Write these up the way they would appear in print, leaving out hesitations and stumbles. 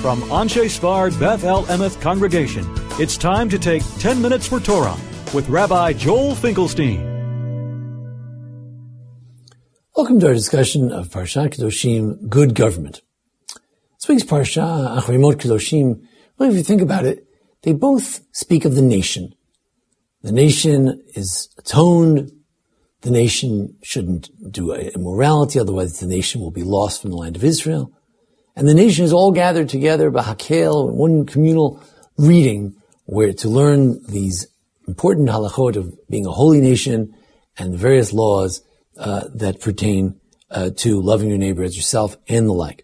From Anshe Sfard Beth El Emeth Congregation, it's time to take 10 Minutes for Torah with Rabbi Joel Finkelstein. Welcome to our discussion of Parshat Kedoshim, Good Government. This week's Parsha, Achrimot Kedoshim, well, if you think about it, they both speak of the nation. The nation is atoned. The nation shouldn't do immorality, otherwise the nation will be lost from the land of Israel. And the nation is all gathered together, b'hakel, one communal reading, where to learn these important halachot of being a holy nation and the various laws that pertain to loving your neighbor as yourself and the like.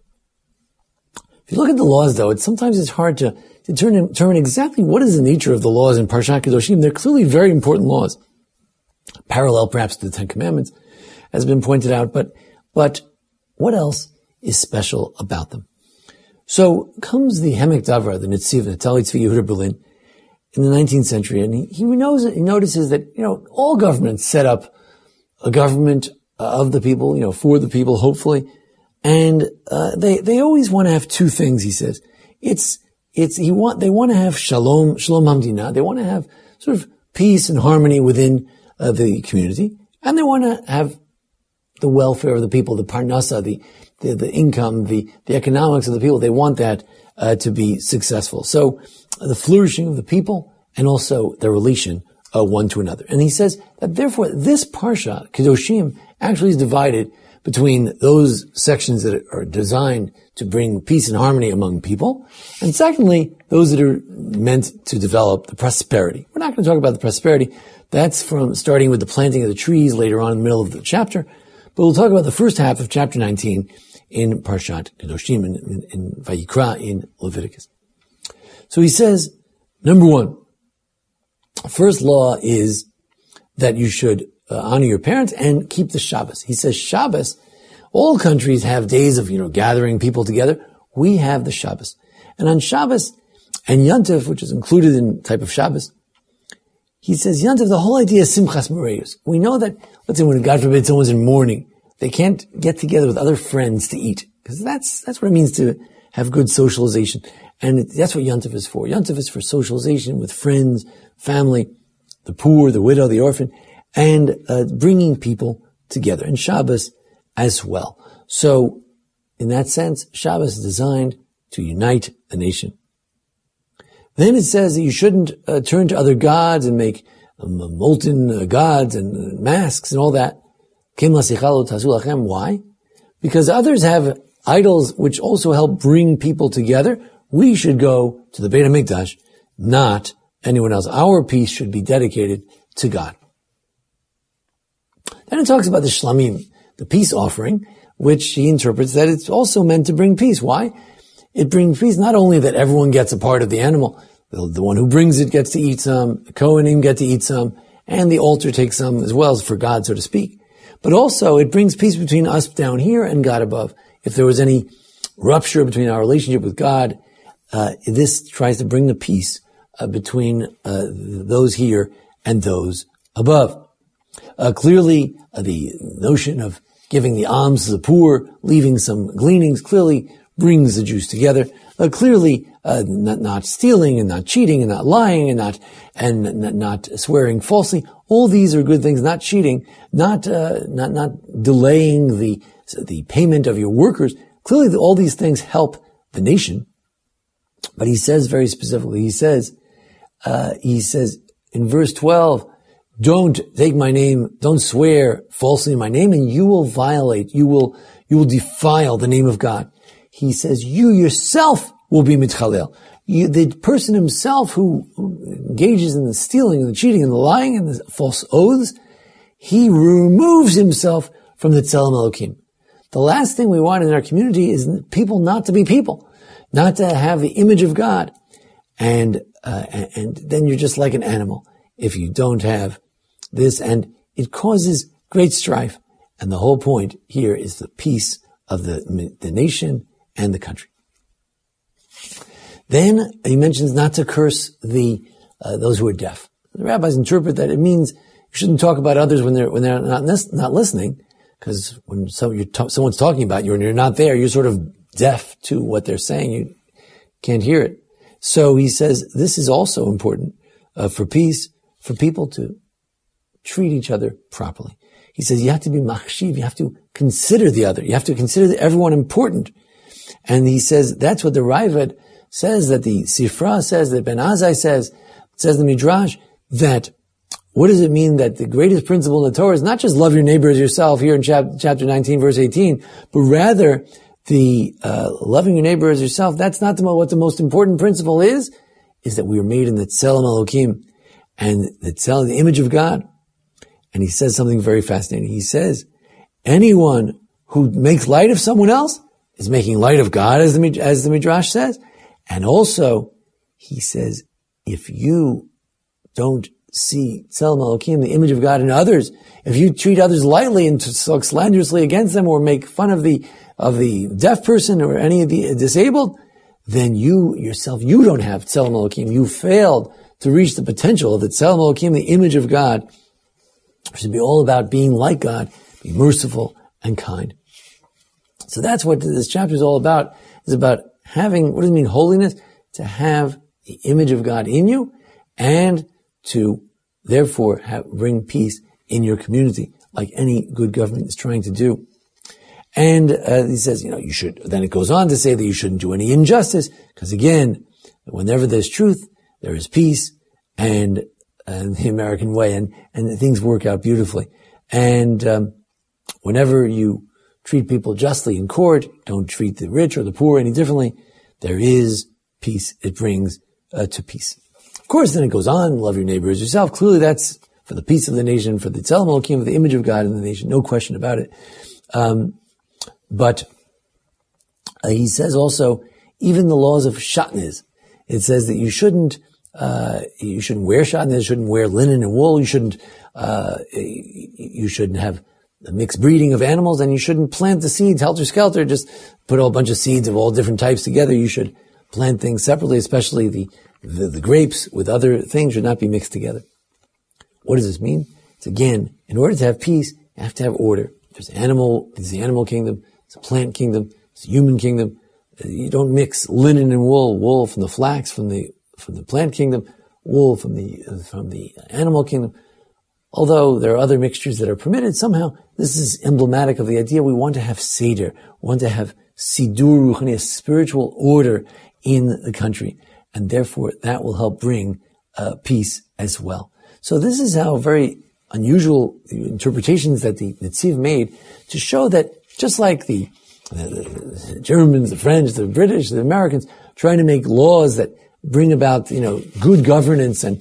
If you look at the laws, though, sometimes it's hard to determine exactly what is the nature of the laws in Parshat Kedoshim. They're clearly very important laws, parallel perhaps to the Ten Commandments, as has been pointed out. But what else is special about them? So comes the Hemek Davra, the Netziv, Natali Tzvi Yehuda Berlin, in the 19th century, and he notices that, all governments set up a government of the people, for the people, hopefully, and they always want to have two things. He says, they want to have shalom hamdina. They want to have sort of peace and harmony within the community, and they want to have the welfare of the people, the parnasa, the income, the economics of the people. They want that to be successful. So the flourishing of the people and also their relation one to another. And he says that therefore this Parsha, Kedoshim, actually is divided between those sections that are designed to bring peace and harmony among people, and secondly, those that are meant to develop the prosperity. We're not going to talk about the prosperity. That's from starting with the planting of the trees later on in the middle of the chapter. But we'll talk about the first half of chapter 19 in Parshat Kedoshim, in Vayikra, in Leviticus. So he says, number one, first law is that you should honor your parents and keep the Shabbos. He says Shabbos, all countries have days of, gathering people together. We have the Shabbos. And on Shabbos and Yontif, which is included in type of Shabbos, he says Yontif, the whole idea is Simchas Moreus. We know that, let's say when God forbid someone's in mourning, they can't get together with other friends to eat. Because that's what it means to have good socialization. And that's what Yontif is for. Yontif is for socialization with friends, family, the poor, the widow, the orphan, and bringing people together. And Shabbos as well. So, in that sense, Shabbos is designed to unite the nation. Then it says that you shouldn't turn to other gods and make molten gods and masks and all that. Why? Because others have idols which also help bring people together. We should go to the Beit HaMikdash, not anyone else. Our peace should be dedicated to God. Then it talks about the shlamim, the peace offering, which he interprets that it's also meant to bring peace. Why? It brings peace not only that everyone gets a part of the animal, the one who brings it gets to eat some, the Kohanim get to eat some, and the altar takes some as well, as for God, so to speak. But also, it brings peace between us down here and God above. If there was any rupture between our relationship with God, this tries to bring the peace between those here and those above. Clearly, the notion of giving the alms to the poor, leaving some gleanings, clearly brings the Jews together. Clearly, not stealing and not cheating and not lying and not swearing falsely. All these are good things. Not cheating, not delaying the payment of your workers. Clearly, all these things help the nation. But he says very specifically, he says in verse 12, don't take my name, don't swear falsely in my name, and you will violate, you will defile the name of God. He says, you yourself will be mitchalel. The person himself who engages in the stealing and the cheating and the lying and the false oaths, he removes himself from the Tzelem Elokim. The last thing we want in our community is people not to be people, not to have the image of God. And then you're just like an animal if you don't have this, and it causes great strife. And the whole point here is the peace of the nation and the country. Then he mentions not to curse those who are deaf. The rabbis interpret that it means you shouldn't talk about others when they're not listening, because when someone's talking about you and you're not there, you're sort of deaf to what they're saying. can't hear it. So he says this is also important for peace, for people to treat each other properly. He says you have to be machshiv, you have to consider the other, you have to consider everyone important. And he says that's what the Ravad says, that the Sifra says, that Ben Azai says the Midrash, that what does it mean that the greatest principle in the Torah is not just love your neighbor as yourself here in chapter 19, verse 18, but rather the loving your neighbor as yourself. That's not what the most important principle is that we are made in the Tzelem Elokim, and the image of God. And he says something very fascinating. He says, anyone who makes light of someone else is making light of God, as the Midrash says. And also, he says, if you don't see Tzelem Elokim, the image of God in others, if you treat others lightly and talk slanderously against them or make fun of the deaf person or any of the disabled, then you yourself, you don't have Tzelem Elokim. You failed to reach the potential of the Tzelem Elokim, the image of God, which should be all about being like God, be merciful and kind. So that's what this chapter is all about. It's about having, what does it mean, holiness? To have the image of God in you and to therefore bring peace in your community, like any good government is trying to do. And he says, you should, then it goes on to say that you shouldn't do any injustice, because again, whenever there's truth, there is peace, and the American way, and things work out beautifully. And whenever you treat people justly in court, don't treat the rich or the poor any differently, there is peace. It brings to peace. Of course, then it goes on, love your neighbor as yourself. Clearly that's for the peace of the nation, for the Tzelem Elokim, for the image of God in the nation, no question about it. But he says also, even the laws of shatnez, it says that you shouldn't wear shatnez, shouldn't wear linen and wool, you shouldn't have a mixed breeding of animals, and you shouldn't plant the seeds helter-skelter, just put a whole bunch of seeds of all different types together. You should plant things separately, especially the grapes with other things should not be mixed together. What does this mean? It's again, in order to have peace, you have to have order. There's the animal kingdom, it's a plant kingdom, it's a human kingdom. You don't mix linen and wool from the flax, from the plant kingdom, wool from the animal kingdom. Although there are other mixtures that are permitted, somehow this is emblematic of the idea we want to have seder, we want to have sidur ruchani, a spiritual order in the country, and therefore that will help bring peace as well. So this is how very unusual interpretations that the Netziv made to show that just like the Germans, the French, the British, the Americans trying to make laws that bring about good governance and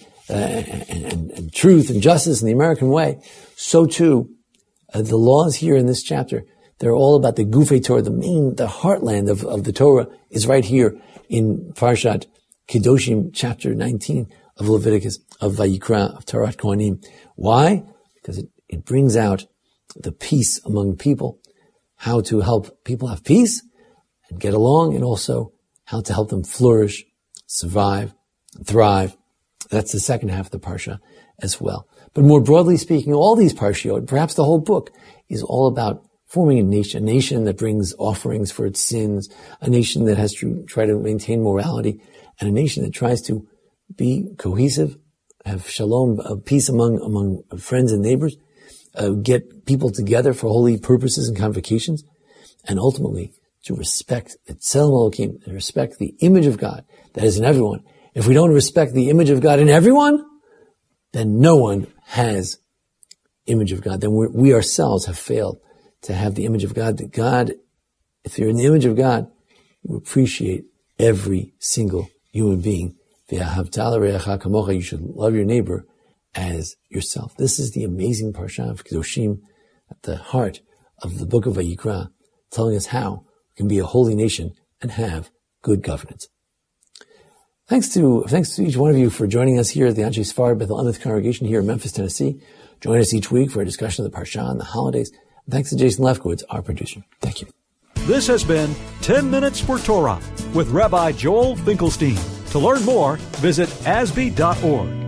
truth and justice in the American way, so too the laws here in this chapter, they're all about the Gufei Torah, the heartland of the Torah is right here in Parshat Kedoshim, chapter 19 of Leviticus, of Vayikra, of Tarat Kohanim. Why? Because it brings out the peace among people, how to help people have peace and get along, and also how to help them flourish, survive, and thrive. That's the second half of the Parsha as well. But more broadly speaking, all these Parshiot, perhaps the whole book, is all about forming a nation that brings offerings for its sins, a nation that has to try to maintain morality, and a nation that tries to be cohesive, have shalom, peace among friends and neighbors, get people together for holy purposes and convocations, and ultimately to respect the Tzelem Elokim, to respect the image of God that is in everyone. If we don't respect the image of God in everyone, then no one has image of God. Then we ourselves have failed to have the image of God. That God, if you're in the image of God, you appreciate every single human being. You should love your neighbor as yourself. This is the amazing Parsha of Kedoshim at the heart of the book of Vayikra, telling us how we can be a holy nation and have good governance. Thanks to each one of you for joining us here at the Anshe Sfar Beth El Emet congregation here in Memphis, Tennessee. Join us each week for a discussion of the Parsha and the holidays. And thanks to Jason Lefkowitz, our producer. Thank you. This has been 10 Minutes for Torah with Rabbi Joel Finkelstein. To learn more, visit asb.org.